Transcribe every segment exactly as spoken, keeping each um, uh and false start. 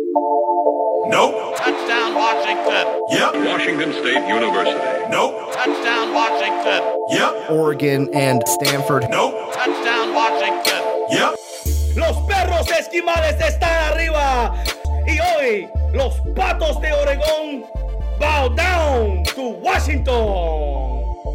Nope. Touchdown, Washington. Yep. Washington State University. Nope. Touchdown, Washington. Yep. Oregon and Stanford. Nope. Touchdown, Washington. Yep. Los perros esquimales están arriba. Y hoy, los patos de Oregón bow down to Washington.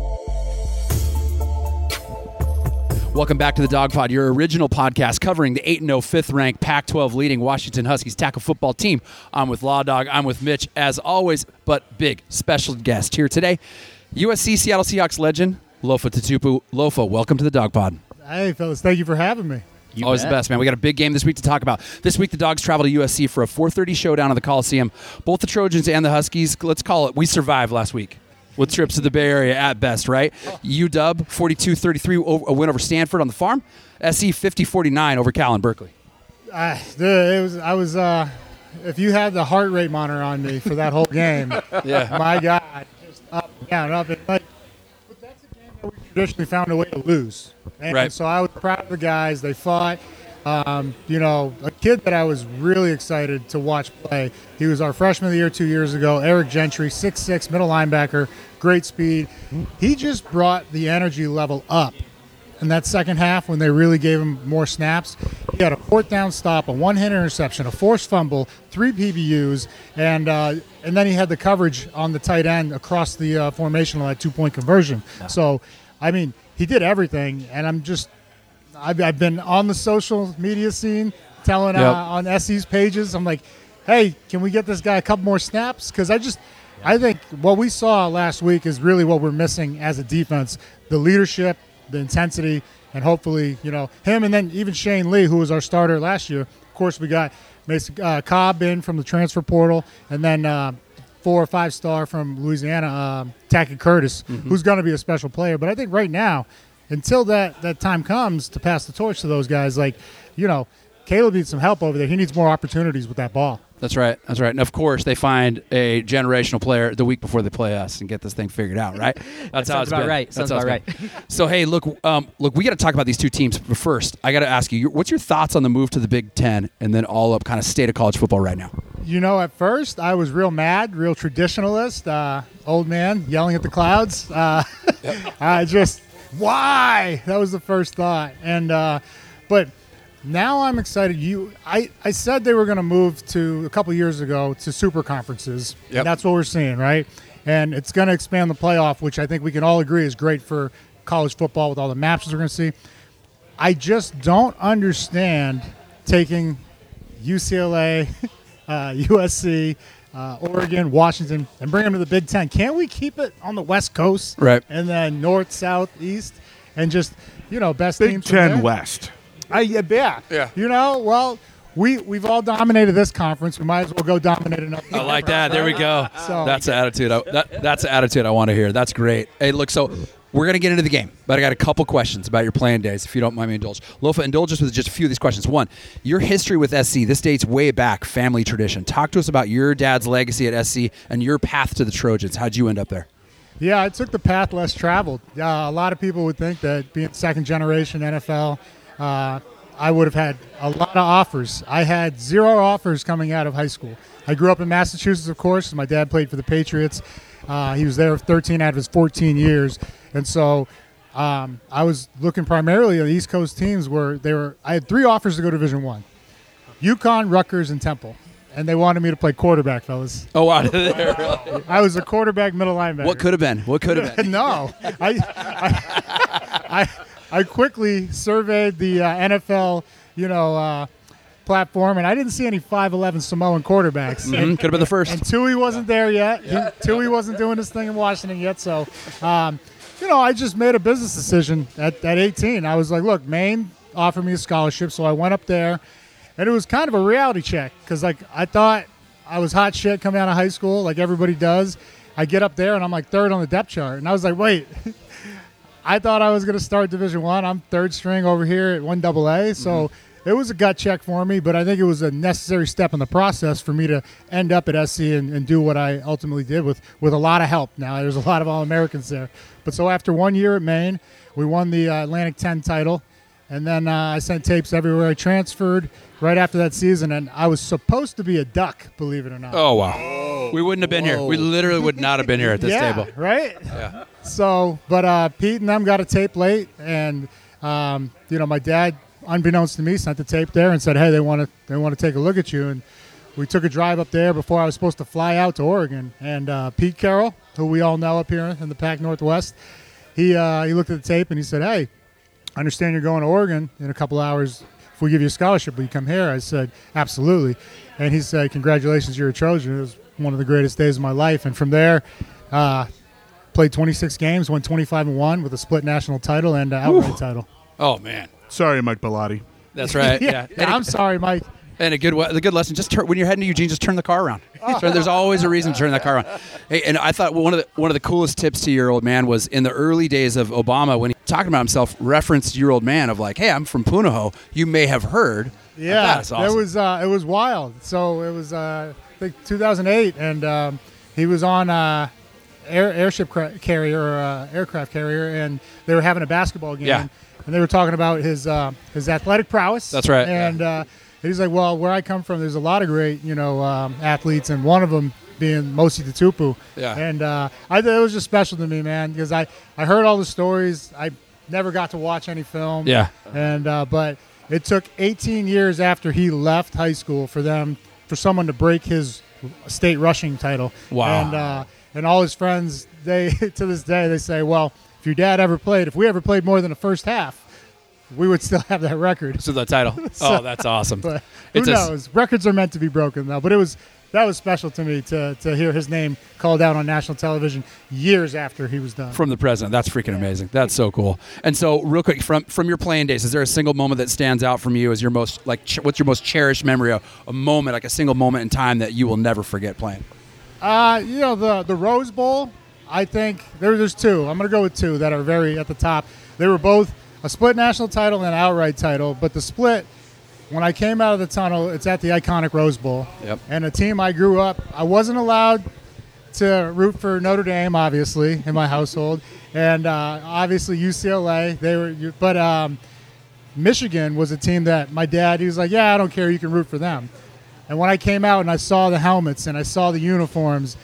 Welcome back to the Dog Pod, your original podcast covering the eight and oh fifth ranked Pac twelve leading Washington Huskies tackle football team. I'm with Law Dog. I'm with Mitch, as always, but big special guest here today, U S C Seattle Seahawks legend, Lofa Tatupu. Lofa, welcome to the Dog Pod. Hey, fellas, thank you for having me. You Always bet. The best, man. We got a big game this week to talk about. This week, the Dogs travel to U S C for a four thirty showdown at the Coliseum. Both the Trojans and the Huskies, let's call it, we survived last week with trips to the Bay Area at best, right? U W forty-two thirty-three, a win over Stanford on the farm. S C fifty forty-nine over Cal and Berkeley. Uh, it was, I was, uh, if you had the heart rate monitor on me for that whole game, yeah, my God, just up and down, up and like. But that's a game that we traditionally found a way to lose. And right. So I was proud of the guys. They fought. Um, you know, a kid that I was really excited to watch play. He was our freshman of the year two years ago, Eric Gentry, six six, middle linebacker, great speed. He just brought the energy level up in that second half when they really gave him more snaps. He had a fourth down stop, a one-hand interception, a forced fumble, three P B Us, and uh, and then he had the coverage on the tight end across the uh, formation on that two-point conversion. Yeah. So, I mean, he did everything, and I'm just – I've, I've been on the social media scene telling yep. uh, on S E's pages, I'm like, hey, can we get this guy a couple more snaps? Because I just – I think what we saw last week is really what we're missing as a defense, the leadership, the intensity, and hopefully, you know, him and then even Shane Lee, who was our starter last year. Of course, we got Mason, uh, Cobb in from the transfer portal, and then uh, four or five star from Louisiana, uh, Tackett Curtis, mm-hmm. who's going to be a special player. But I think right now, until that, that time comes to pass the torch to those guys, like, you know, Caleb needs some help over there. He needs more opportunities with that ball. That's right. That's right. And, of course, they find a generational player the week before they play us and get this thing figured out, right? That's that how it's about been. right. That's Sounds about right. So, hey, look, um, look, we got to talk about these two teams. But first, I got to ask you, what's your thoughts on the move to the Big Ten and then all up kind of state of college football right now? You know, at first, I was real mad, real traditionalist, uh, old man yelling at the clouds. Uh, yep. I just... Why? That was the first thought. And uh, but now I'm excited. You, I, I said they were going to move to a couple years ago to super conferences. Yep. And that's what we're seeing, right? And it's going to expand the playoff, which I think we can all agree is great for college football with all the matches we're going to see. I just don't understand taking U C L A, uh, U S C, Uh, Oregon, Washington, and bring them to the Big Ten. Can't we keep it on the West Coast? Right. And then North, South, East, and just, you know, best Big teams Ten from there? West. I, yeah, yeah. Yeah. You know, well, we, we've all dominated this conference. We might as well go dominate another. I like that. There we go. So, that's the attitude. I, that, that's the attitude I want to hear. That's great. Hey, look, so we're going to get into the game, but I got a couple questions about your playing days, if you don't mind me indulge. Lofa, indulge us with just a few of these questions. One, your history with S C. This dates way back, family tradition. Talk to us about your dad's legacy at S C and your path to the Trojans. How'd you end up there? Yeah, I took the path less traveled. Uh, a lot of people would think that being second generation N F L, uh, I would have had a lot of offers. I had zero offers coming out of high school. I grew up in Massachusetts, of course. My dad played for the Patriots. Uh, he was there thirteen out of his fourteen years. And so um, I was looking primarily at the East Coast teams where they were. I had three offers to go to Division One: UConn, Rutgers, and Temple. And they wanted me to play quarterback, fellas. Oh, wow. Really? I was a quarterback, middle linebacker. What could have been? What could have been? No. I, I, I, I quickly surveyed the uh, N F L, you know, uh, platform, and I didn't see any five eleven Samoan quarterbacks. Mm-hmm. Could have been the first. And Tui wasn't there yet. Yeah. He, Tui wasn't doing his thing in Washington yet. So, um, you know, I just made a business decision at, at eighteen. I was like, look, Maine offered me a scholarship, so I went up there. And it was kind of a reality check because, like, I thought I was hot shit coming out of high school, like everybody does. I get up there, and I'm, like, third on the depth chart. And I was like, wait, I thought I was going to start Division One. I'm third string over here at one double A. So mm-hmm. it was a gut check for me, but I think it was a necessary step in the process for me to end up at S C and, and do what I ultimately did with, with a lot of help. Now, there's a lot of All-Americans there. But so after one year at Maine, we won the uh, Atlantic ten title. And then uh, I sent tapes everywhere. I transferred right after that season, and I was supposed to be a Duck, believe it or not. Oh, wow. We wouldn't have been here. We literally would not have been here at this yeah, table. right? Yeah. So, but uh, Pete and them got a tape late, and um, you know, my dad, unbeknownst to me, sent the tape there and said, "Hey, they want to they want to take a look at you." And we took a drive up there before I was supposed to fly out to Oregon. And uh, Pete Carroll, who we all know up here in the Pac Northwest, he uh, he looked at the tape and he said, "Hey, I understand you're going to Oregon in a couple hours. If we give you a scholarship, will you come here?" I said, "Absolutely." And he said, "Congratulations, you're a Trojan." It was one of the greatest days of my life. And from there, uh, played twenty-six games, won twenty-five and one with a split national title and an outright title. Oh, man. Sorry, Mike Bellotti. That's right. yeah, yeah. And I'm a, sorry, Mike. And a good the good lesson, just turn, when you're heading to Eugene, just turn the car around. So there's always a reason to turn that car around. Hey, and I thought one of the one of the coolest tips to your old man was in the early days of Obama when he talking about himself, referenced your old man of like, "Hey, I'm from Punahou. You may have heard." Yeah, that's awesome. it was uh, it was wild. So it was uh, I think two thousand eight, and um, he was on uh, air, airship cra- carrier, or, uh, aircraft carrier, and they were having a basketball game, Yeah. and they were talking about his uh, his athletic prowess. That's right. And uh, he's like, "Well, where I come from, there's a lot of great, you know, um, athletes, and one of them being Mosi Tutupu." Yeah. And uh, I thought it was just special to me, man, because I, I heard all the stories. I never got to watch any film. Yeah. And uh, but it took eighteen years after he left high school for them for someone to break his state rushing title. Wow. And uh, and all his friends, they to this day they say, "Well, if your dad ever played, if we ever played more than the first half, we would still have that record." So the title. So- Oh, that's awesome. But who It's a- knows? Records are meant to be broken, though. But it was that was special to me to to hear his name called out on national television years after he was done. From the president. That's freaking amazing. That's so cool. And so, real quick, from from your playing days, is there a single moment that stands out from you as your most, like, ch- what's your most cherished memory of a moment, like a single moment in time that you will never forget playing? Uh, you know, the the Rose Bowl, I think there, there's two. I'm going to go with two that are very at the top. They were both a split national title and an outright title, but the split, when I came out of the tunnel, it's at the iconic Rose Bowl. Yep. And a team I grew up, I wasn't allowed to root for Notre Dame, obviously, in my household, and uh, obviously U C L A. They were, but um, Michigan was a team that my dad, he was like, "Yeah, I don't care, you can root for them." And when I came out and I saw the helmets and I saw the uniforms,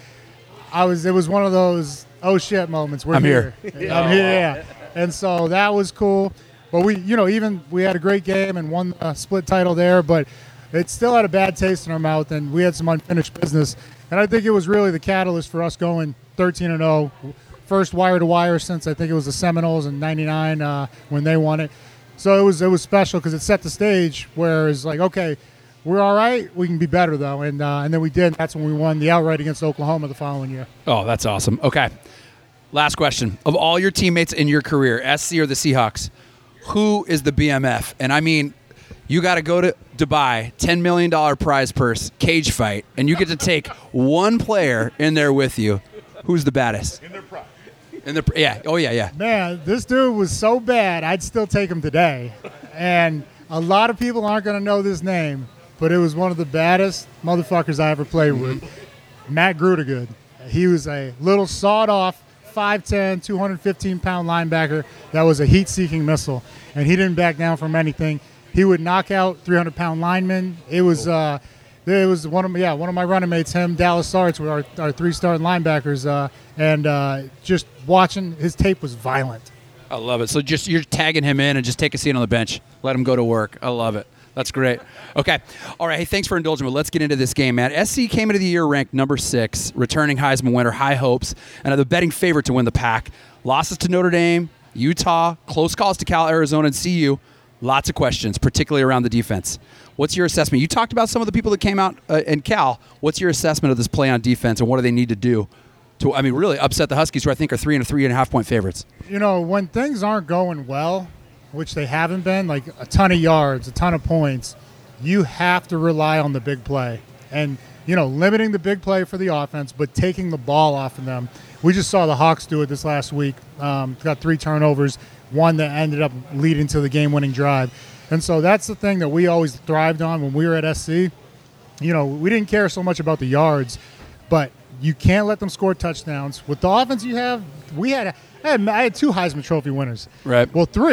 I was it was one of those oh shit moments. We're I'm here. I'm here. Yeah. And so that was cool. But we, you know, even we had a great game and won a split title there, but it still had a bad taste in our mouth, and we had some unfinished business. And I think it was really the catalyst for us going thirteen and oh, first wire to wire since I think it was the Seminoles in ninety-nine uh, when they won it. So it was it was special because it set the stage where it's like, okay, we're all right. We can be better though, and uh, and then we did. That's when we won the outright against Oklahoma the following year. Oh, that's awesome. Okay. Last question. Of all your teammates in your career, S C or the Seahawks, who is the B M F? And I mean, you got to go to Dubai, ten million dollars prize purse, cage fight, and you get to take one player in there with you. Who's the baddest? In their prime. In their, yeah. Oh, yeah, yeah. Man, this dude was so bad, I'd still take him today. And a lot of people aren't going to know this name, but it was one of the baddest motherfuckers I ever played with. Matt Grudegood. He was a little sawed-off, five ten, two hundred fifteen pound linebacker that was a heat-seeking missile, and he didn't back down from anything. He would knock out three hundred pound linemen. It was uh, it was one of my, yeah one of my running mates. Him, Dallas Sarts were our, our three starting linebackers, uh, and uh, just watching his tape was violent. I love it. So just you're tagging him in and just take a seat on the bench. Let him go to work. I love it. That's great. Okay. All right. Hey, thanks for indulging me. Let's get into this game, man. S C came into the year ranked number six, returning Heisman winner, high hopes, and are the betting favorite to win the Pac. Losses to Notre Dame, Utah, close calls to Cal, Arizona, and C U. Lots of questions, particularly around the defense. What's your assessment? You talked about some of the people that came out uh, in Cal. What's your assessment of this play on defense, and what do they need to do to, I mean, really upset the Huskies, who I think are three and a three and a half point favorites? You know, when things aren't going well, which they haven't been, like a ton of yards, a ton of points, you have to rely on the big play. And, you know, limiting the big play for the offense, but taking the ball off of them. We just saw the Hawks do it this last week. Um, got three turnovers, one that ended up leading to the game-winning drive. And so that's the thing that we always thrived on when we were at S C. You know, we didn't care so much about the yards, but you can't let them score touchdowns. With the offense you have, we had, I had, I had two Heisman Trophy winners. Right. Well, three.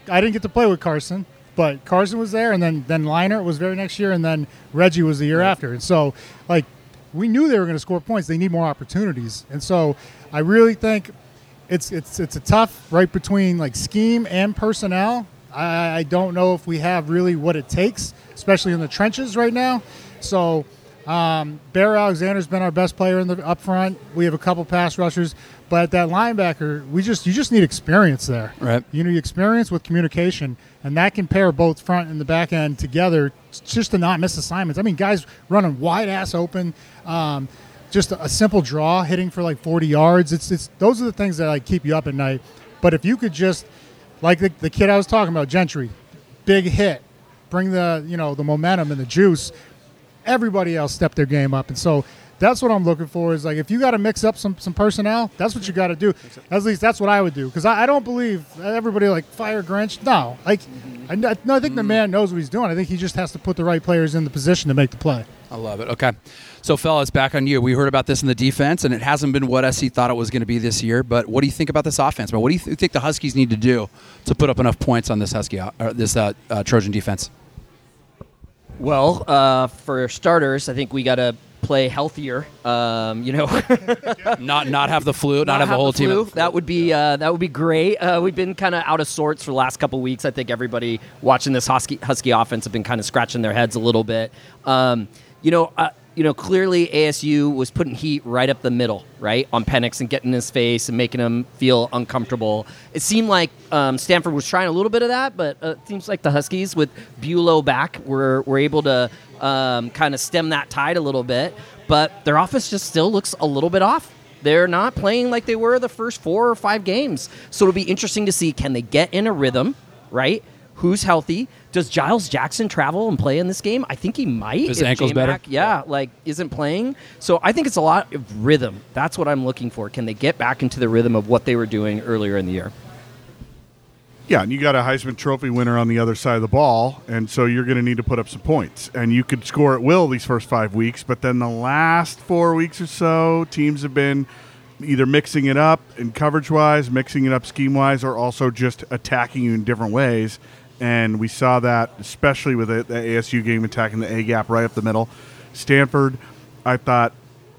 I didn't get to play with Carson, but Carson was there, and then then Leinart was very next year, and then Reggie was the year after. And so, like, we knew they were going to score points. They need more opportunities. And so I really think it's it's it's a tough right between, like, scheme and personnel. I, I don't know if we have really what it takes, especially in the trenches right now. So um, Bear Alexander's been our best player in the up front. We have a couple pass rushers. But at that linebacker, we just you just need experience there. Right. You need experience with communication, and that can pair both front and the back end together just to not miss assignments. I mean, guys running wide ass open, um, just a, a simple draw, hitting for like forty yards. It's it's those are the things that like keep you up at night. But if you could just, like the, the kid I was talking about, Gentry, big hit, bring the you know the momentum and the juice. Everybody else step their game up, and so. That's what I'm looking for is, like, if you got to mix up some, some personnel, that's what you got to do. At least that's what I would do because I, I don't believe everybody, like, fire Grinch. No. Like, I, no, I think the man knows what he's doing. I think he just has to put the right players in the position to make the play. I love it. Okay. So, fellas, back on you. We heard about this in the defense, and it hasn't been what S C thought it was going to be this year. But what do you think about this offense, man? What do you th- think the Huskies need to do to put up enough points on this Husky or this uh, uh, Trojan defense? Well, uh, for starters, I think we got to play healthier. Um, you know, not not have the flu, not, not have the whole the flu. team. That would be uh, that would be great. Uh, we've been kind of out of sorts for the last couple of weeks. I think everybody watching this Husky Husky offense have been kind of scratching their heads a little bit. Um, you know, uh, you know, clearly A S U was putting heat right up the middle, right, on Penix and getting in his face and making him feel uncomfortable. It seemed like um, Stanford was trying a little bit of that, but uh, it seems like the Huskies with Bulow back were were able to um, kind of stem that tide a little bit. But their offense just still looks a little bit off. They're not playing like they were the first four or five games. So it'll be interesting to see, can they get in a rhythm, right? Who's healthy? Does Giles Jackson travel and play in this game? I think he might. His if ankle's J-Mac, better? Yeah, like isn't playing. So I think it's a lot of rhythm. That's what I'm looking for. Can they get back into the rhythm of what they were doing earlier in the year? Yeah, and you got a Heisman Trophy winner on the other side of the ball, and so you're going to need to put up some points. And you could score at will these first five weeks, but then the last four weeks or so, teams have been either mixing it up in coverage-wise, mixing it up scheme-wise, or also just attacking you in different ways. And we saw that especially with the, the A S U game attacking the A-gap right up the middle. Stanford, I thought,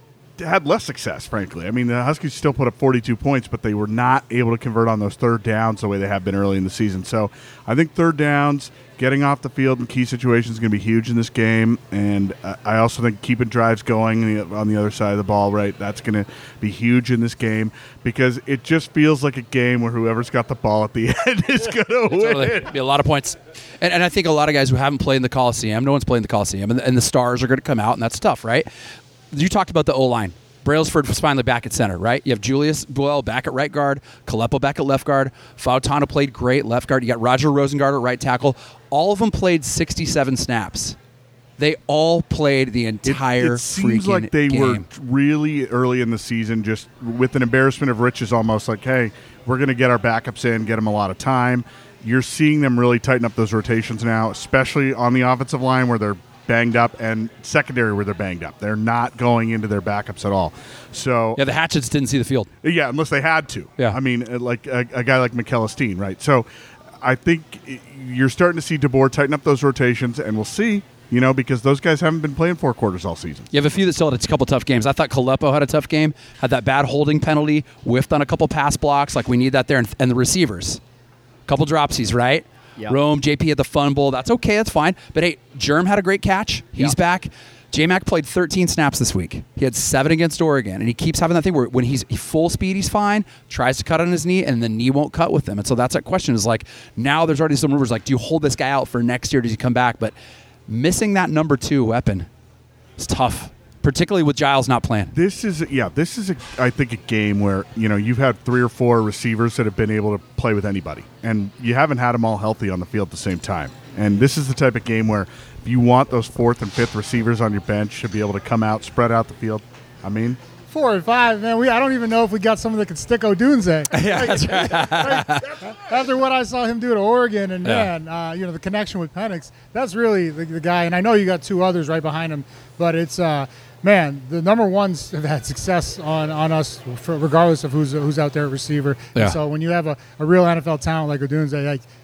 had less success, frankly. I mean, the Huskies still put up forty-two points, but they were not able to convert on those third downs the way they have been early in the season. So I think third downs, getting off the field in key situations is going to be huge in this game. And uh, I also think keeping drives going on the other side of the ball, right, that's going to be huge in this game because it just feels like a game where whoever's got the ball at the end is going to win. Totally. Be a lot of points. And, and I think a lot of guys who haven't played in the Coliseum, no one's played in the Coliseum, and, and the stars are going to come out, and that's tough, right? You talked about the O-line. Brailsford was finally back at center, right? You have Julius Buell back at right guard, Kalepo back at left guard, Fautano played great left guard. You got Roger Rosengard at right tackle. All of them played sixty-seven snaps. They all played the entire it, it seems freaking like they game. were really early in the season, just with an embarrassment of riches, almost like, hey, we're going to get our backups in, get them a lot of time. You're seeing them really tighten up those rotations now, especially on the offensive line where they're banged up, and secondary where they're banged up. They're not going into their backups at all. So yeah, the Hatchets didn't see the field. Yeah, unless they had to. Yeah. I mean, like a, a guy like McKellisteen, right? So I think you're starting to see DeBoer tighten up those rotations, and we'll see, you know, because those guys haven't been playing four quarters all season. You have a few that still had a couple tough games. I thought Kalepo had a tough game, had that bad holding penalty, whiffed on a couple pass blocks. Like, we need that there. And, and the receivers, couple dropsies, right? Yep. Rome, J P had the fumble. That's okay. That's fine. But, hey, Germ had a great catch. He's Yep. back. J-Mac played thirteen snaps this week. He had seven against Oregon, and he keeps having that thing where when he's full speed, he's fine, tries to cut on his knee, and the knee won't cut with him. And so that's that question is like, now there's already some rumors like, do you hold this guy out for next year? Does he come back? But missing that number two weapon is tough, particularly with Giles not playing. This is, yeah, this is, a, I think, a game where, you know, you've had three or four receivers that have been able to play with anybody, and you haven't had them all healthy on the field at the same time. And this is the type of game where if you want those fourth and fifth receivers on your bench to be able to come out, spread out the field, I mean, Four and five, man. We I don't even know if we got someone that could stick Odunze. Yeah, Like, that's right. like, after what I saw him do to Oregon, and Yeah. man, uh, you know, the connection with Penix, that's really the, the guy. And I know you got two others right behind him, but it's uh, man, the number ones have had success on, on us, for, regardless of who's who's out there at receiver. Yeah. And so when you have a, a real N F L talent like Odunze, like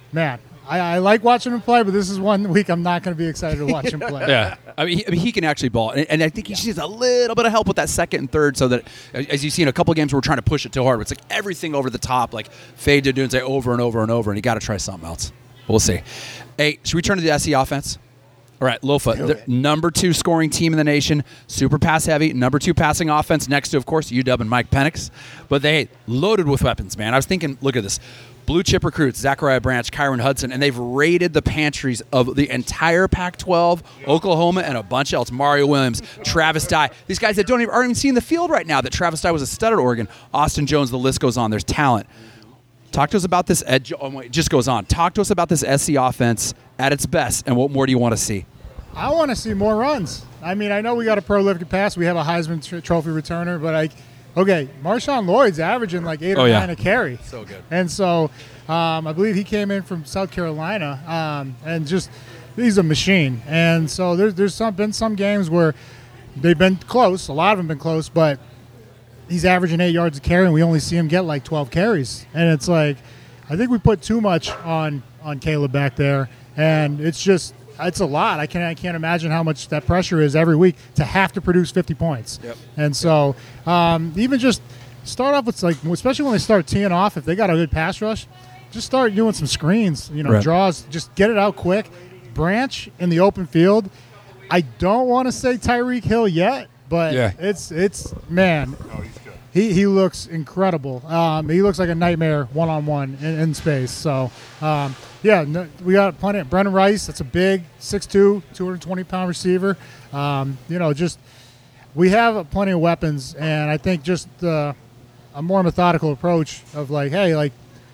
man, I, I like watching him play, but this is one week I'm not going to be excited to watch him play. Yeah, I mean, he, I mean, he can actually ball, and, and I think he just needs a little bit of help with that second and third, so that, as you see in a couple games, we're trying to push it too hard. It's like everything over the top, like fade to do and say over and over and over, and you got to try something else. We'll see. Hey, should we turn to the S E offense? All right, Lofa, the number two scoring team in the nation, super pass heavy, number two passing offense, next to, of course, U W and Mike Penix. But they loaded with weapons, man. I was thinking, look at this. Blue chip recruits, Zachariah Branch, Kyron Hudson, and they've raided the pantries of the entire Pac twelve, Oklahoma, and a bunch else. Mario Williams, Travis Dye. These guys that don't even, aren't even seeing the field right now, that Travis Dye was a stud at Oregon. Austin Jones, the list goes on. There's talent. Talk to us about this. Ed, oh, wait, it just goes on. Talk to us about this S C offense at its best, and what more do you want to see? I want to see more runs. I mean, I know we got a prolific pass. We have a Heisman tr- Trophy returner, but I, okay, Marshawn Lloyd's averaging like eight or Oh, yeah. nine a carry. So good. And so um, I believe he came in from South Carolina, um, and just he's a machine. And so there's there's some been some games where they've been close. A lot of them been close, but he's averaging eight yards a carry, and we only see him get like twelve carries. And it's like, I think we put too much on on Caleb back there, and it's just it's a lot. I can't I can't imagine how much that pressure is every week to have to produce fifty points. Yep. And so um, even just start off with, like, especially when they start teeing off, if they got a good pass rush, just start doing some screens, you know, Right. draws, just get it out quick. Branch in the open field. I don't want to say Tyreek Hill yet, but Yeah. it's it's man. He, he looks incredible. Um, he looks like a nightmare one-on-one in, in space. So, um, yeah, no, we got plenty. Brendan Rice, that's a big six two, two hundred twenty pound receiver. Um, you know, just we have plenty of weapons, and I think just uh, a more methodical approach of like, hey, like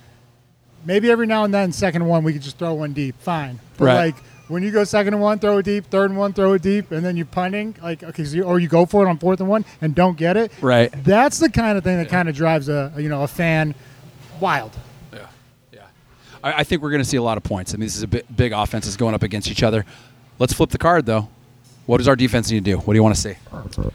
maybe every now and then, second and one, we could just throw one deep. Fine. But Right. like when you go second and one, throw it deep, third and one, throw it deep, and then you're punting, like, okay, so you, or you go for it on fourth and one and don't get it. Right. That's the kind of thing that kind of drives a you know a fan wild. Yeah, yeah. I, I think we're going to see a lot of points. I mean, this is a bit, big offenses going up against each other. Let's flip the card, though. What does our defense need to do? What do you want to see?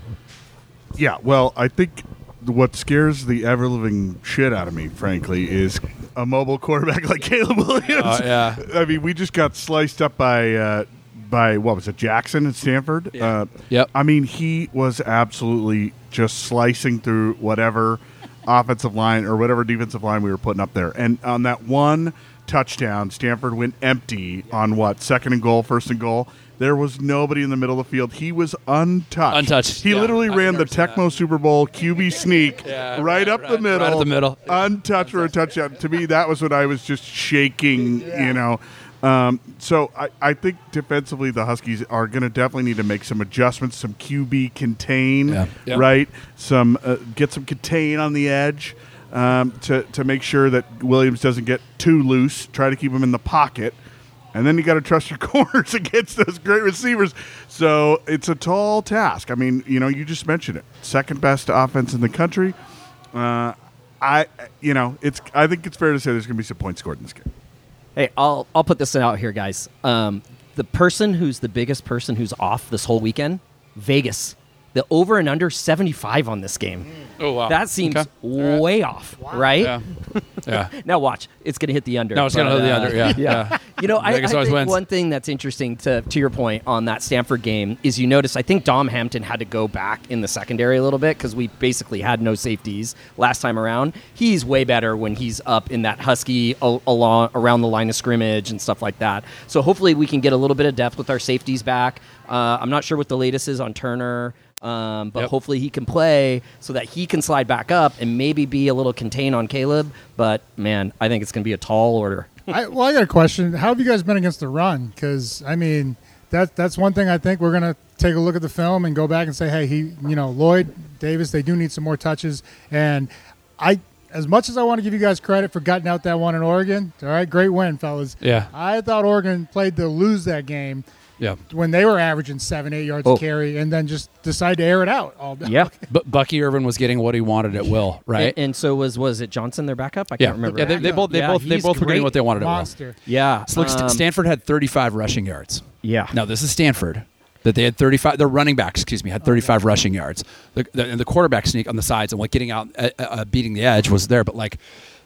Yeah, well, I think what scares the ever-living shit out of me, frankly, is a mobile quarterback like Caleb Williams. Uh, yeah. I mean, we just got sliced up by uh, by what was it, Jackson at Stanford? Yeah. Uh, Yep. I mean, he was absolutely just slicing through whatever offensive line or whatever defensive line we were putting up there. And on that one touchdown, Stanford went empty on what, second and goal, first and goal. There was nobody in the middle of the field. He was untouched. Untouched, He yeah. literally I've ran the never seen that. Tecmo Super Bowl Q B sneak Yeah, right up right, the middle. right up the middle. Untouched for a touchdown. To me, that was what I was just shaking, you know. Um, so I, I think defensively the Huskies are going to definitely need to make some adjustments, some Q B contain, Yeah. Yeah. right? Some uh, get some contain on the edge um, to, to make sure that Williams doesn't get too loose. Try to keep him in the pocket. And then you got to trust your corners against those great receivers. So it's a tall task. I mean, you know, you just mentioned it. Second best offense in the country. Uh, I, you know, it's. I think it's fair to say there's going to be some points scored in this game. Hey, I'll I'll put this out here, guys. Um, the person who's the biggest person who's off this whole weekend, Vegas. The over and under seventy-five on this game. Oh, wow. That seems Okay. All way off, right? Yeah. Yeah. Now watch, it's going to hit the under. No, it's gonna but, hit the uh, under, yeah, yeah. You know, I, I Vegas always think wins. one thing that's interesting to to your point on that Stanford game is you notice I think Dom Hampton had to go back in the secondary a little bit because we basically had no safeties last time around. He's way better when he's up in that Husky al- along around the line of scrimmage and stuff like that. So hopefully we can get a little bit of depth with our safeties back. Uh, I'm not sure what the latest is on Turner. Um, but Yep. hopefully he can play so that he can slide back up and maybe be a little contained on Caleb. But, man, I think it's going to be a tall order. I, well, I got a question. How have you guys been against the run? Because I mean, that that's one thing I think we're gonna take a look at the film and go back and say, hey, he, you know, Lloyd Davis, they do need some more touches. And I, as much as I want to give you guys credit for gutting out that one in Oregon, all right, great win, fellas. Yeah. I thought Oregon played to lose that game. Yeah. When they were averaging seven, eight yards Oh. a carry, and then just decide to air it out all day. Yeah. But Bucky Irvin was getting what he wanted at will, right? And, and so was was it Johnson, their backup? I yeah. can't remember. Yeah, they, they both they Yeah, both they he's both were getting great. what they wanted at will. Monster. Yeah. So look, St- um, Stanford had thirty-five rushing yards. Yeah. Now this is Stanford. That they had thirty-five. Their running backs, excuse me, had thirty-five rushing yards. The, the, and the quarterback sneak on the sides and like getting out, uh, uh, beating the edge was there. But like,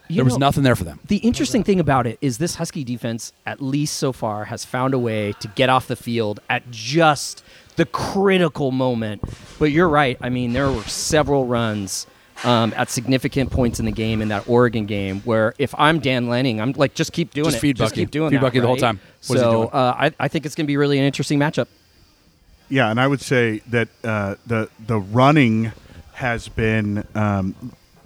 You there was know, nothing there for them. The interesting thing about it is this Husky defense, at least so far, has found a way to get off the field at just the critical moment. But you're right. I mean, there were several runs um, at significant points in the game, in that Oregon game, where if I'm Dan Lanning, I'm like, just keep doing Just it. feed just Bucky. keep doing Feed that. Bucky the whole right? time. What is he So doing? uh, I, I think it's going to be really an interesting matchup. Yeah, and I would say that uh, the the running has been um,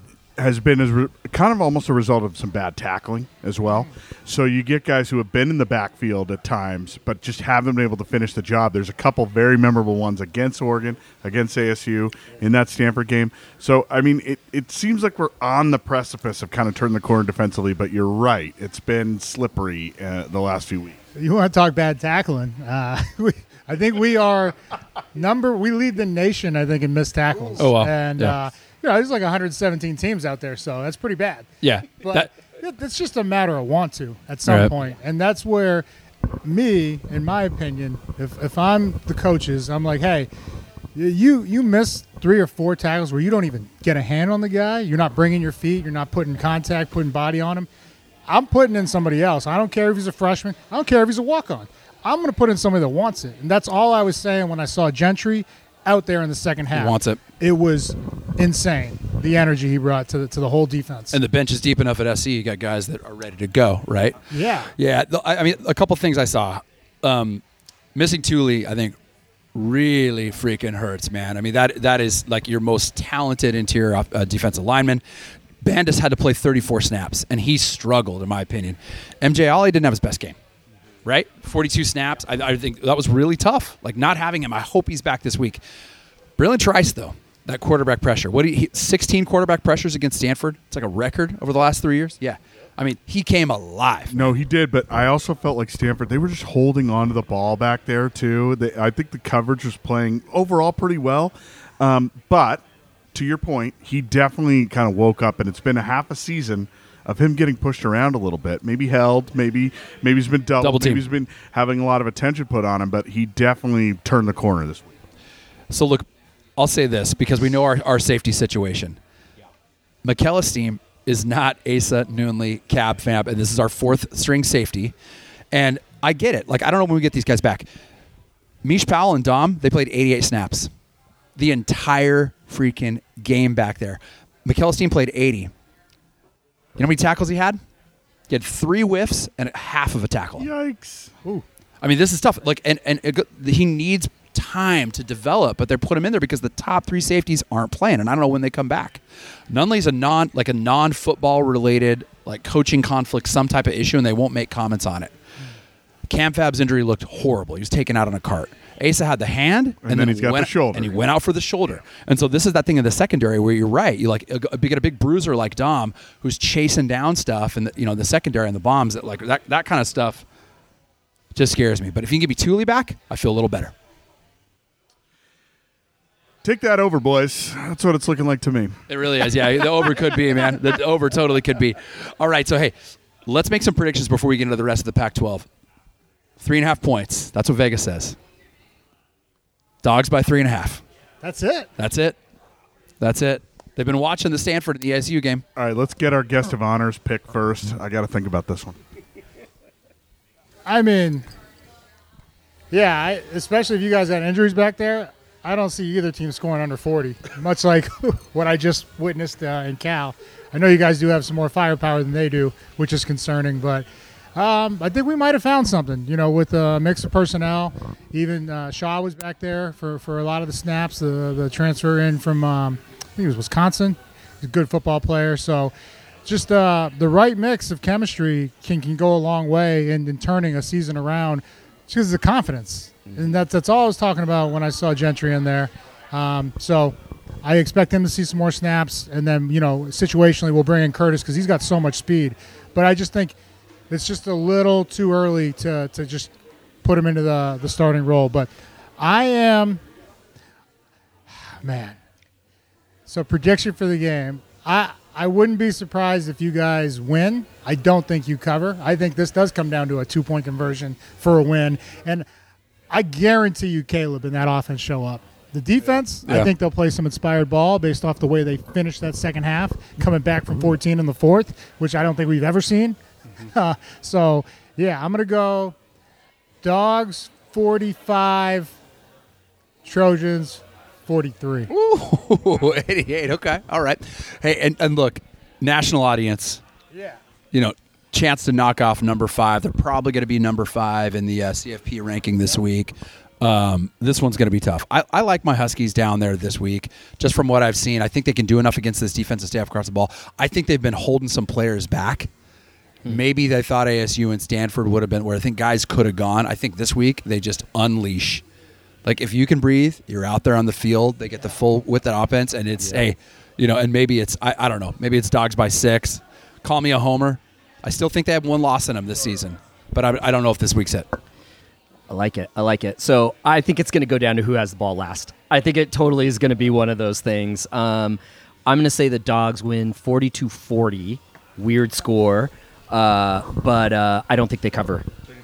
has been as re- kind of almost a result of some bad tackling as well. So you get guys who have been in the backfield at times, but just haven't been able to finish the job. There's a couple very memorable ones against Oregon, against A S U in that Stanford game. So I mean, it it seems like we're on the precipice of kind of turning the corner defensively. But you're right; it's been slippery uh, the last few weeks. You want to talk bad tackling? Uh, we, I think we are number. We lead the nation, I think, in missed tackles. Oh, wow. And Yeah. uh, you know, there's like one hundred seventeen teams out there, so that's pretty bad. Yeah. But That- it- it's just a matter of want to at some Right. point. And that's where me, in my opinion, if, if I'm the coaches, I'm like, hey, you you miss three or four tackles where you don't even get a hand on the guy. You're not bringing your feet. You're not putting contact, putting body on him. I'm putting in somebody else. I don't care if he's a freshman. I don't care if he's a walk-on. I'm going to put in somebody that wants it. And that's all I was saying when I saw Gentry out there in the second half. wants it. It was insane, the energy he brought to the, to the whole defense. And the bench is deep enough at S C. You got guys that are ready to go, right? yeah. Yeah. the- I I mean, a couple things I saw. Um, missing Thule, I think, really freaking hurts, man. I mean, that that is like your most talented interior off- uh, defensive lineman. Bandis had to play thirty-four snaps, and he struggled, in my opinion. M J Ollie didn't have his best game, right? forty-two snaps. I, I think that was really tough. Like, not having him. I hope he's back this week. Brilliant Trice, though, that quarterback pressure. What do you, he, sixteen quarterback pressures against Stanford? It's like a record over the last three years. Yeah. I mean, he came alive. No, he did, but I also felt like Stanford, they were just holding on to the ball back there, too. They, I think the coverage was playing overall pretty well. Um, but to your point, he definitely kind of woke up, and it's been a half a season of him getting pushed around a little bit. Maybe held, maybe maybe he's been doubled, Double team. maybe he's been having a lot of attention put on him, but he definitely turned the corner this week. So, look, I'll say this because we know our, our safety situation. McElesteem is not Asa, Noonley, Cab, Fab, and this is our fourth string safety. And I get it. Like, I don't know when we get these guys back. Mish Powell and Dom, they played eighty-eight snaps. The entire freaking game back there. McElesteem played eighty. You know how many tackles he had? He had three whiffs and half of a tackle. Yikes. Ooh. I mean, this is tough. Like, and, and it, go- he needs time to develop, but they're put him in there because the top three safeties aren't playing, and I don't know when they come back. Nunley's a non like a non football related like coaching conflict, some type of issue, and they won't make comments on it. Cam Fab's injury looked horrible. He was taken out on a cart. Asa had the hand, and, And then he's got went, the shoulder. and he went out for the shoulder. And so this is that thing in the secondary where you're right. You like you get a big bruiser like Dom who's chasing down stuff, and you know the secondary and the bombs that like that that kind of stuff just scares me. But if you can give me Thule back, I feel a little better. Take that over, boys. That's what it's looking like to me. It really is. Yeah, the over could be, man. The over totally could be. All right, so hey, let's make some predictions before we get into the rest of the Pac twelve. Three and a half points. That's what Vegas says. Dogs by three and a half. That's it. That's it. That's it. They've been watching the Stanford and the A S U game. All right, let's get our guest of honors pick first. I got to think about this one. I mean, yeah, I, especially if you guys got injuries back there, I don't see either team scoring under forty, much like what I just witnessed uh, in Cal. I know you guys do have some more firepower than they do, which is concerning, but um, I think we might have found something, you know, with a mix of personnel. Even uh, Shaw was back there for, for a lot of the snaps, the, the transfer in from, um, I think it was Wisconsin. He's a good football player, so just uh, the right mix of chemistry can, can go a long way in, in turning a season around just because of the confidence. And that's, that's all I was talking about when I saw Gentry in there. Um, so I expect him to see some more snaps. And then, you know, situationally we'll bring in Curtis because he's got so much speed. But I just think it's just a little too early to, to just put him into the, the starting role. But I am – man. So prediction for the game. I I wouldn't be surprised if you guys win. I don't think you cover. I think this does come down to a two-point conversion for a win. And I guarantee you Caleb and that offense show up. The defense, Yeah. I think they'll play some inspired ball based off the way they finished that second half, coming back from fourteen in the fourth, which I don't think we've ever seen. Uh, so, yeah, I'm going to go Dogs forty-five, Trojans forty-three. Ooh, eighty-eight. Okay. All right. Hey, and, and look, national audience, Yeah. you know, chance to knock off number five. They're probably going to be number five in the uh, C F P ranking this week. Um, this one's going to be tough. I, I like my Huskies down there this week, just from what I've seen. I think they can do enough against this defensive staff across the ball. I think they've been holding some players back. Maybe they thought A S U and Stanford would have been where I think guys could have gone. I think this week they just unleash. Like, if you can breathe, you're out there on the field. They get the full width of offense, and it's, yeah. hey, you know, and maybe it's, I, I don't know, maybe it's Dogs by six. Call me a homer. I still think they have one loss in them this season, but I, I don't know if this week's it. I like it. I like it. So I think it's going to go down to who has the ball last. I think it totally is going to be one of those things. Um, I'm going to say the Dogs win forty-two forty. Weird score. Uh, but uh, I don't think they cover.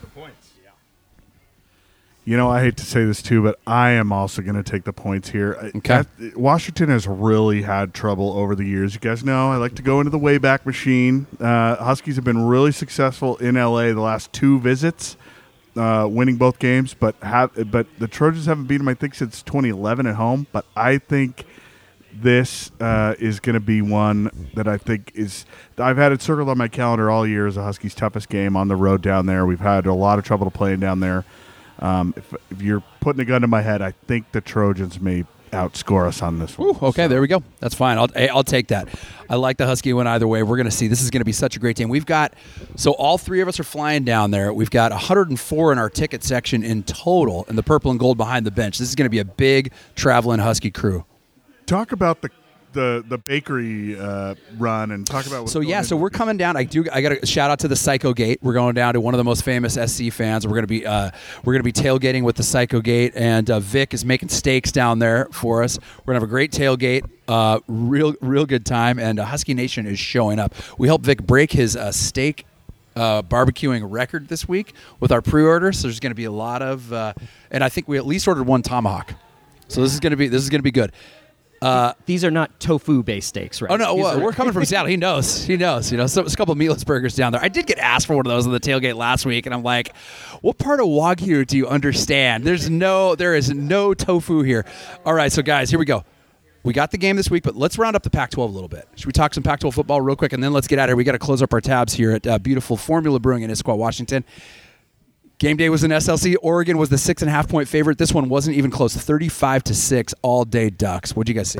You know, I hate to say this too, but I am also going to take the points here. Okay. That, Washington has really had trouble over the years. You guys know I like to go into the Wayback Machine. Uh, Huskies have been really successful in L A the last two visits, uh, winning both games. But have but the Trojans haven't beaten them, I think, since twenty eleven at home. But I think this uh, is going to be one that I think is – I've had it circled on my calendar all year as a Huskies' toughest game on the road down there. We've had a lot of trouble playing down there. Um, if, if you're putting a gun to my head, I think the Trojans may outscore us on this one. Ooh, okay, so. there we go. That's fine. I'll I'll take that. I like the Husky win either way. We're going to see. This is going to be such a great game. We've got – so all three of us are flying down there. We've got one hundred four in our ticket section in total, and the purple and gold behind the bench. This is going to be a big traveling Husky crew. Talk about the the the bakery uh, run and talk about what's so going yeah in so this we're game. coming down. I do I got a shout out to the Psycho Gate. We're going down to one of the most famous S C fans. We're gonna be uh, we're gonna be tailgating with the Psycho Gate, and uh, Vic is making steaks down there for us. We're gonna have a great tailgate, uh, real real good time, and uh, Husky Nation is showing up. We helped Vic break his uh, steak uh, barbecuing record this week with our pre-orders. So there's gonna be a lot of uh, and I think we at least ordered one tomahawk. So this is gonna be this is gonna be good. Uh, These are not tofu-based steaks, right? Oh no, These well, are- we're coming from Seattle. He knows. He knows. You know, so it's a couple of meatless burgers down there. I did get asked for one of those on the tailgate last week, and I'm like, "What part of Wagyu do you understand? There's no, there is no tofu here." All right, so guys, here we go. We got the game this week, but let's round up the Pac twelve a little bit. Should we talk some Pac twelve football real quick, and then let's get out of here. We got to close up our tabs here at uh, beautiful Formula Brewing in Issaquah, Washington. Game day was in S L C. Oregon was the six and a half point favorite. This one wasn't even close. thirty-five to six, all day Ducks. What'd you guys see?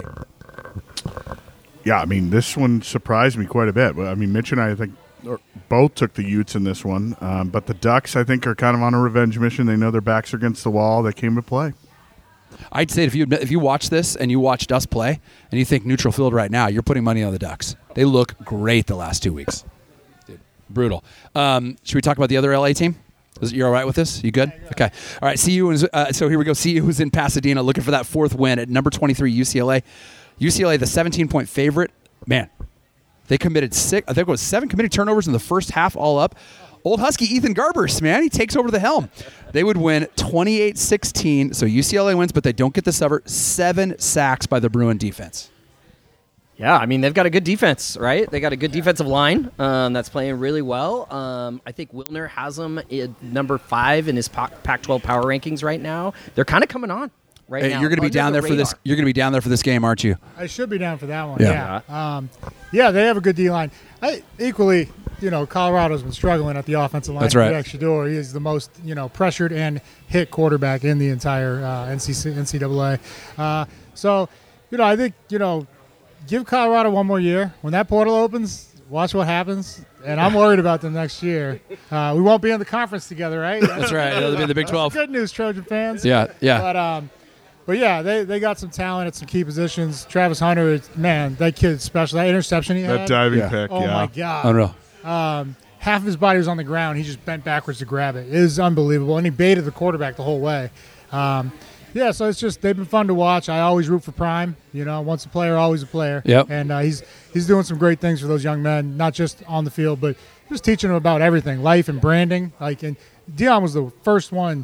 Yeah, I mean, this one surprised me quite a bit. I mean, Mitch and I, I think, or both took the Utes in this one. Um, but the Ducks, I think, are kind of on a revenge mission. They know their backs are against the wall. They came to play. I'd say if you if you watch this and you watched us play and you think neutral field right now, you're putting money on the Ducks. They look great the last two weeks. Dude, brutal. Um, should we talk about the other L A team? Is you all right with this? You good? Okay. All right. C U is uh, so here we go. C U is in Pasadena looking for that fourth win at number twenty-three U C L A. U C L A, the seventeen point favorite. Man, they committed six. I think it was seven committed turnovers in the first half, all up. Old Husky Ethan Garbers, man, he takes over the helm. They would win twenty-eight sixteen. So U C L A wins, but they don't get the cover. Seven sacks by the Bruin defense. Yeah, I mean, they've got a good defense, right? They got a good defensive line um, that's playing really well. Um, I think Wilner has them at number five in his Pac twelve power rankings right now. They're kind of coming on right Hey, now. you're going to be under down the there for this. radar. You're going to be down there for this game, aren't you? I should be down for that one. Yeah. Yeah, um, yeah they have a good D line. I, equally, you know, Colorado's been struggling at the offensive line. That's right. Jack Shador, he is the most, you know, pressured and hit quarterback in the entire uh, N C double A. Uh, so, you know, I think, you know, give Colorado one more year. When that portal opens, watch what happens. And I'm worried about them next year. Uh, we won't be in the conference together, right? That's right. They'll be in the Big twelve. Good news, Trojan fans. Yeah, yeah. But um, but yeah, they, they got some talent at some key positions. Travis Hunter, is, man, that kid's special. That interception he That had. diving Yeah. pick, oh yeah. my god! Unreal. Um, half of his body was on the ground. He just bent backwards to grab it. It is unbelievable, and he baited the quarterback the whole way. Um, yeah, so it's just they've been fun to watch. I always root for Prime. You know, once a player, always a player. Yep. And uh, he's he's doing some great things for those young men, not just on the field, but just teaching them about everything, life and branding. Like, and Dion was the first one.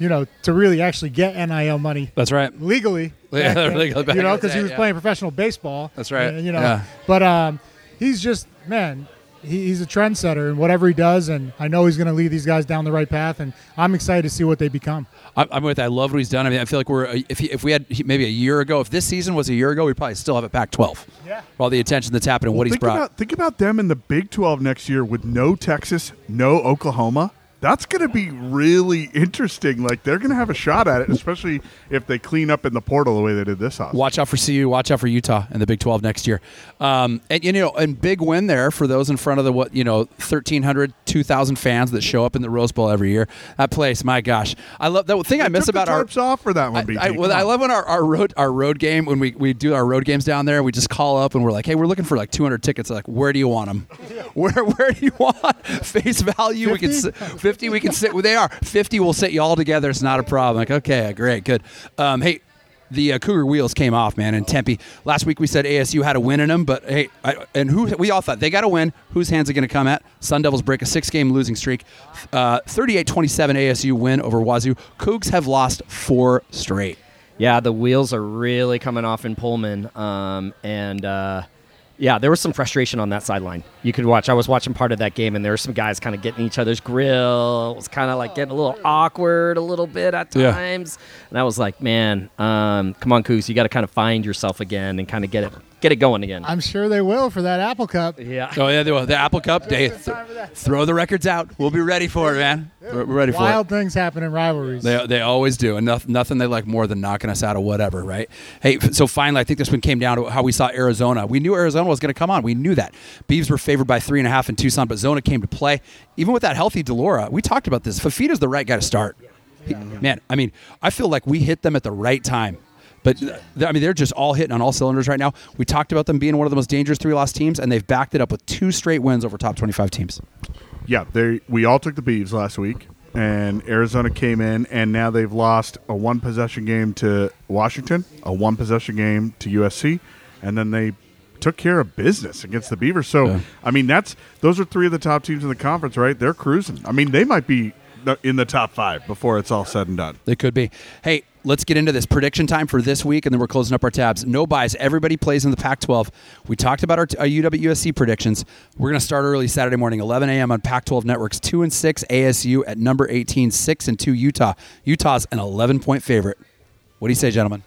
you know, to really actually get N I L money That's right. legally. Yeah, back then, legally back you know, in the because he day, was yeah. playing professional baseball. That's right. and, you know, Yeah. but um, he's just man. He, he's a trendsetter in whatever he does, and I know he's going to lead these guys down the right path. And I'm excited to see what they become. I'm, I'm with. I love what he's done. I mean, I feel like we're if he, if we had maybe a year ago, if this season was a year ago, we'd probably still have a Pac twelve. Yeah. For all the attention that's happening, what he's think brought. About, think about them in the Big twelve next year with no Texas, no Oklahoma. That's going to be really interesting. Like, they're going to have a shot at it, especially if they clean up in the portal the way they did this offseason. Watch out for C U. Watch out for Utah in the Big twelve next year. Um, and you know, and big win there for those in front of the what you know, thirteen hundred, two thousand fans that show up in the Rose Bowl every year. That place, my gosh, I love the thing I miss Took about the our. tarps off for that one, I, B T. I, well, I love when our, our road our road game when we, we do our road games down there. We just call up and we're like, hey, we're looking for like two hundred tickets. Like, where do you want them? Where where do you want face value? We can sit, fifty. We can sit. They are fifty. We'll sit you all together. It's not a problem. Like, okay, great, good. Um, hey. The uh, Cougar wheels came off, man, in Tempe. Last week we said A S U had a win in them, but hey, I, and who we all thought they got a win. Whose hands are going to come at? Sun Devils break a six-game losing streak. Uh, thirty-eight twenty-seven A S U win over Wazoo. Cougs have lost four straight. Yeah, the wheels are really coming off in Pullman, um, and uh, yeah, there was some frustration on that sideline. You could watch. I was watching part of that game, and there were some guys kind of getting each other's grill. It was kind of like getting a little awkward a little bit at Yeah. times. And I was like, man, um, come on, Cougs, you got to kind of find yourself again and kind of get it get it going again. I'm sure they will for that Apple Cup. Yeah. Oh yeah, the, the Apple Cup Day. Th- throw the records out. We'll be ready for it, man. We're, we're ready for it. Wild things happen in rivalries. They, they always do, and nothing, nothing they like more than knocking us out of whatever, right? Hey, f- so finally, I think this one came down to how we saw Arizona. We knew Arizona was going to come on. We knew that. Beavs were favored by three and a half in Tucson, but Zona came to play. Even with that healthy Delora, we talked about this. Fafita's the right guy to start. He- man, I mean, I feel like we hit them at the right time. But, th- I mean, they're just all hitting on all cylinders right now. We talked about them being one of the most dangerous three-loss teams, and they've backed it up with two straight wins over top twenty-five teams. Yeah, they we all took the Beavs last week, and Arizona came in, and now they've lost a one-possession game to Washington, a one-possession game to U S C, and then they took care of business against the Beavers. So, Yeah. I mean, that's those are three of the top teams in the conference, right? They're cruising. I mean, they might be in the top five before it's all said and done. They could be. Hey, let's get into this prediction time for this week, and then we're closing up our tabs. No buys. Everybody plays in the Pac twelve. We talked about our, our U W U S C predictions. We're going to start early Saturday morning, eleven a.m. on Pac twelve Networks. Two and six A S U at number eighteen, six and two Utah. Utah's an eleven-point favorite. What do you say, gentlemen?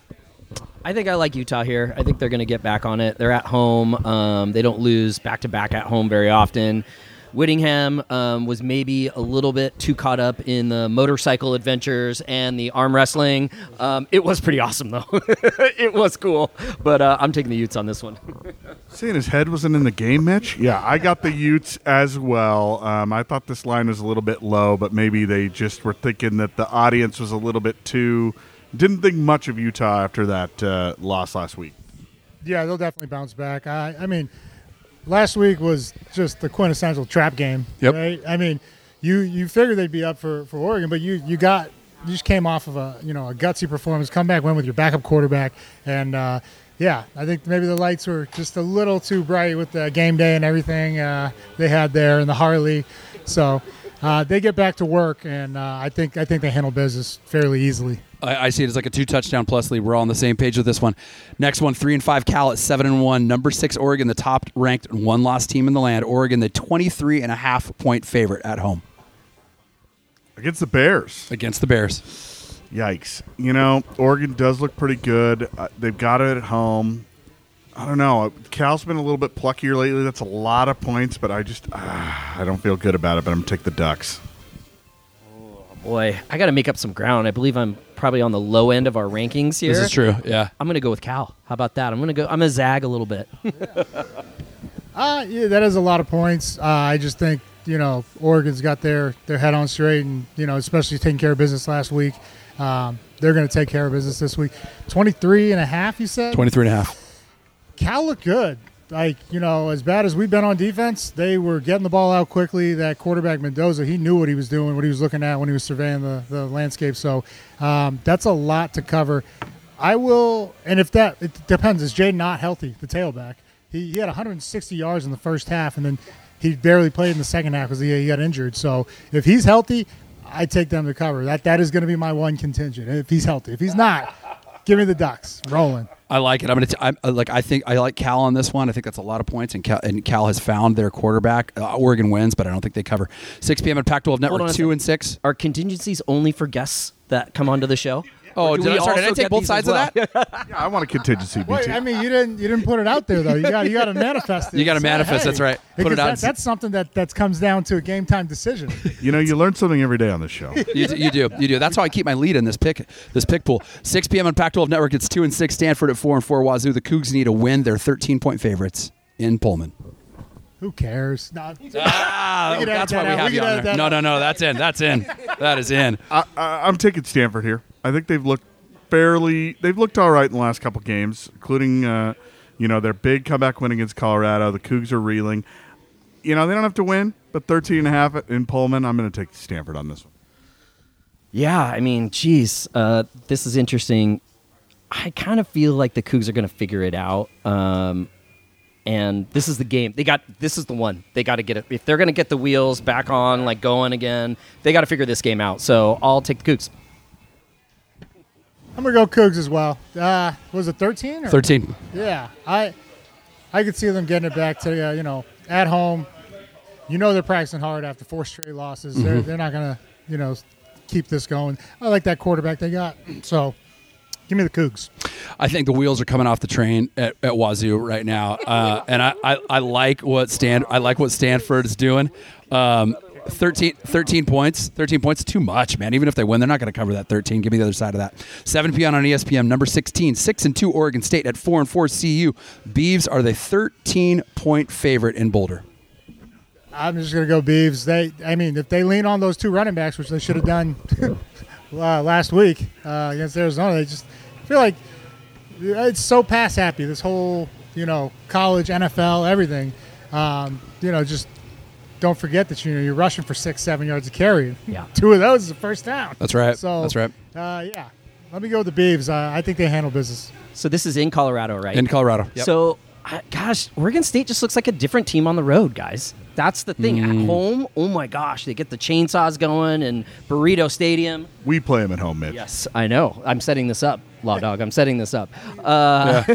I think I like Utah here. I think they're going to get back on it. They're at home. Um, they don't lose back-to-back at home very often. Whittingham um, was maybe a little bit too caught up in the motorcycle adventures and the arm wrestling. Um, it was pretty awesome, though. It was cool. But uh, I'm taking the Utes on this one. Saying his head wasn't in the game, Mitch? Yeah, I got the Utes as well. Um, I thought this line was a little bit low, but maybe they just were thinking that the audience was a little bit too – didn't think much of Utah after that uh, loss last week. Yeah, they'll definitely bounce back. I, I mean – last week was just the quintessential trap game. Yep. Right? I mean, you you figured they'd be up for, for Oregon, but you you got you just came off of a you know a gutsy performance, comeback win with your backup quarterback, and uh, yeah, I think maybe the lights were just a little too bright with the game day and everything uh, they had there and the Harley. So uh, they get back to work, and uh, I think I think they handle business fairly easily. I, I see it as like a two-touchdown plus lead. We're all on the same page with this one. Next one, three and five Cal at seven and one. Number six Oregon, the top-ranked one-loss team in the land. Oregon, the twenty-three and a half point favorite at home Against the Bears. against the Bears. Yikes. You know, Oregon does look pretty good. Uh, they've got it at home. I don't know. Cal's been a little bit pluckier lately. That's a lot of points, but I just uh, I don't feel good about it, but I'm going to take the Ducks. Boy, I got to make up some ground. I believe I'm probably on the low end of our rankings here. This is true. Yeah. I'm going to go with Cal. How about that? I'm going to go. I'm going to zag a little bit. Uh, yeah, that is a lot of points. Uh, I just think, you know, Oregon's got their, their head on straight and, you know, especially taking care of business last week. Um, they're going to take care of business this week. twenty-three and a half, you said? twenty-three and a half. Cal looked good. Like, you know, as bad as we've been on defense, they were getting the ball out quickly. That quarterback, Mendoza, he knew what he was doing, what he was looking at when he was surveying the, the landscape. So um, that's a lot to cover. I will, and if that, it depends. Is Jaden not healthy, the tailback? He, he had one hundred sixty yards in the first half, and then he barely played in the second half because he, he got injured. So if he's healthy, I take them to cover. That That is going to be my one contingent if he's healthy. If he's not, give me the Ducks rolling. I like it. I'm gonna. T- I'm uh, like. I think I like Cal on this one. I think that's a lot of points, and Cal, and Cal has found their quarterback. Uh, Oregon wins, but I don't think they cover. six p.m. on Pac twelve Hold on Network. a Two second. and six. Are contingencies only for guests that come onto the show? Oh, Or do did we I, sorry, did I also take get both these sides as of well? that? Yeah, I want a contingency. B T. Wait, I mean, you didn't you didn't put it out there though. You got you got to manifest it. You gotta Say, manifest, hey. that's right. Put Because it out. That, that's something that that comes down to a game time decision. You know, you learn something every day on this show. You, d- you do, you do. That's how I keep my lead in this pick, this pick pool. six p.m. on Pac twelve Network. It's two and six. Stanford at four and four. Wazoo. The Cougs need to win. They're thirteen point favorites in Pullman. Who cares? No, Ah, We can that's edit why that we out. have We you can on edit there. that No, out. no, no. That's in. That's in. That is in. I, I, I'm taking Stanford here. I think they've looked fairly. They've looked all right in the last couple games, including, uh, you know, their big comeback win against Colorado. The Cougs are reeling. You know, they don't have to win, but thirteen and a half in Pullman. I'm going to take Stanford on this one. Yeah, I mean, geez, uh, this is interesting. I kind of feel like the Cougs are going to figure it out. Um, and this is the game. They got this is the one. They got to get it. If they're going to get the wheels back on, like going again, they got to figure this game out. So I'll take the Cougs. I'm gonna go Cougs as well. Uh, was it thirteen? Or? thirteen. Yeah, I I could see them getting it back to uh, you know at home. You know they're practicing hard after four straight losses. They're they're not gonna you know keep this going. I like that quarterback they got. So give me the Cougs. I think the wheels are coming off the train at, at Wazoo right now, uh, and I, I, I like what Stan I like what Stanford is doing. Um, thirteen, thirteen points. thirteen points is too much, man. Even if they win, they're not going to cover that thirteen. Give me the other side of that. seven p.m. on E S P N, number sixteen. six and two Oregon State at four and four C U. Beavs are the thirteen-point favorite in Boulder. I'm just gonna go Beavs. They, I mean, if they lean on those two running backs, which they should have done uh, last week uh, against Arizona, they just feel like it's so pass happy. This whole, you know, college, N F L, everything. Um, you know, just don't forget that you know you're rushing for six, seven yards of carry. Yeah. Two of those is the first down. That's right. So That's right. Uh, yeah, let me go with the Beavs. Uh, I think they handle business. So this is in Colorado, right? In Colorado. Yep. So, I- gosh, Oregon State just looks like a different team on the road, guys. That's the thing. Mm. At home, oh my gosh, they get the chainsaws going and Burrito Stadium. We play them at home, Mitch. Yes, I know. I'm setting this up, Law Dog. I'm setting this up. Uh,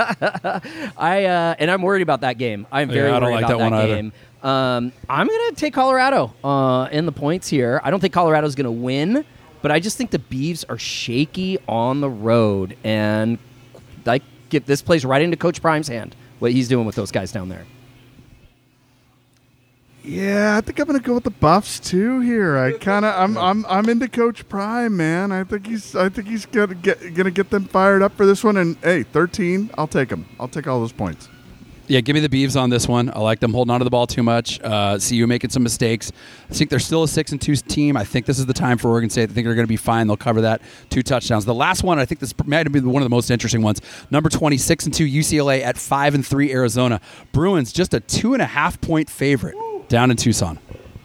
I uh, and I'm worried about that game. I'm very Yeah, I don't worried like about that that, one either. game. Um, I'm going to take Colorado uh, in the points here. I don't think Colorado's going to win, but I just think the Beavs are shaky on the road, and like get this plays right into Coach Prime's hand. What he's doing with those guys down there. Yeah, I think I'm going to go with the Buffs too here. I kind of I'm I'm I'm into Coach Prime, man. I think he's I think he's going to get going to get them fired up for this one. And hey, thirteen, I'll take them. I'll take all those points. Yeah, give me the Beavs on this one. I like them holding on to the ball too much. Uh, C U making some mistakes. I think they're still a six and two team. I think this is the time for Oregon State. I think they're going to be fine. They'll cover that. Two touchdowns. The last one, I think this might be one of the most interesting ones. Number twenty, six and two U C L A at five and three Arizona. Bruins just a two and a half point favorite down in Tucson.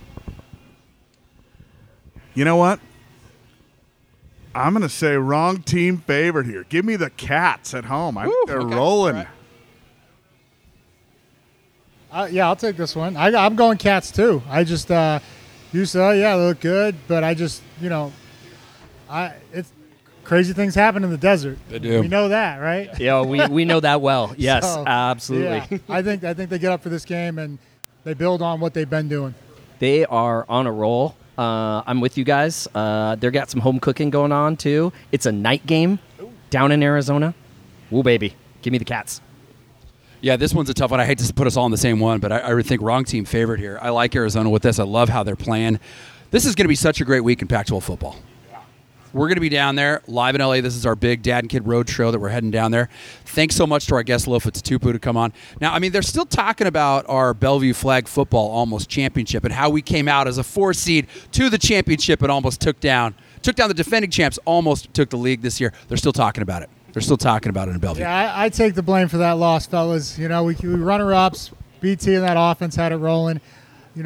You know what? I'm going to say wrong team favorite here. Give me the Cats at home. I think they're okay. rolling. All right. Uh, yeah, I'll take this one. I, I'm going Cats too. I just uh, used to, oh, yeah, they look good, but I just, you know, I it's crazy things happen in the desert. They do. We know that, right? Yeah, we, we know that well. Yes, So, absolutely. yeah, I think I think they get up for this game and they build on what they've been doing. They are on a roll. Uh, I'm with you guys. Uh, they've got some home cooking going on, too. It's a night game down in Arizona. Woo, baby. Give me the Cats. Yeah, this one's a tough one. I hate to put us all in the same one, but I, I would think wrong team favorite here. I like Arizona with this. I love how they're playing. This is going to be such a great week in Pac twelve football. We're going to be down there live in L A. This is our big Dad and Kid Road show that we're heading down there. Thanks so much to our guest, Lofa Tatupu, to come on. Now, I mean, they're still talking about our Bellevue Flag Football Almost Championship and how we came out as a four seed to the championship and almost took down, took down the defending champs, almost took the league this year. They're still talking about it. They're still talking about it in Bellevue. Yeah, I, I take the blame for that loss, fellas. You know, we, we runner-ups, B T and that offense had it rolling. You know,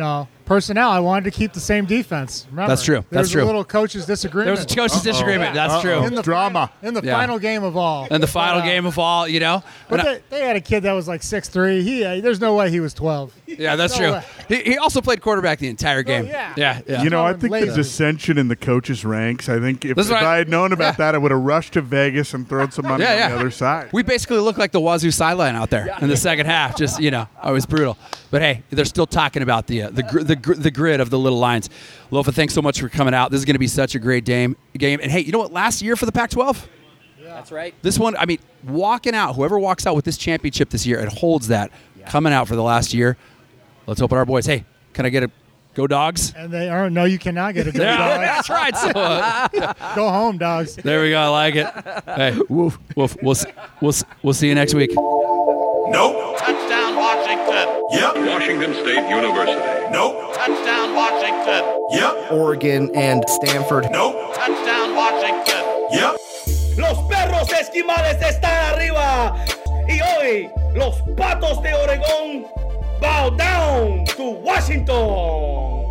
personnel. I wanted to keep the same defense. Remember, That's true. There That's was true. a little coaches disagreement. There was a coach's disagreement. That's Uh-oh. true. in the Drama. Final, in the Yeah. final game of all. And the final But, uh, game of all, you know. But And I- they, they had a kid that was like six three. He uh, there's no way he was twelve. yeah, that's No true. way. He, he also played quarterback the entire game. yeah. yeah, yeah. You know, I Throwing think the lasers. dissension in the coaches' ranks. I think if, This is if what I- I had known about yeah. that, I would have rushed to Vegas and thrown some money Yeah, on yeah. the other side. We basically looked like the Wazoo sideline out there in the second half. Just you know, it was brutal. But hey, they're still talking about the uh, the gr- the, gr- the grid of the little Lions. Lofa, thanks so much for coming out. This is going to be such a great game. Game. And hey, you know what? Last year for the Pac twelve, That's right. this one. I mean, walking out. Whoever walks out with this championship this year, it holds that coming out for the last year. Let's hope our boys. Hey, can I get a go Dogs? And they are no, you cannot get a good Yeah, dog. that's right. So, uh, Go home, dogs. there we go. I like it. Hey, woof, woof. We'll s- we'll s- we'll see you next week. Nope. Touchdown Washington. Yep. Washington State University. Nope. Touchdown Washington. Yep. Oregon and Stanford. Nope. Touchdown Washington. Yep. Los perros esquimales están arriba. Y hoy los patos de Oregón bow down to Washington.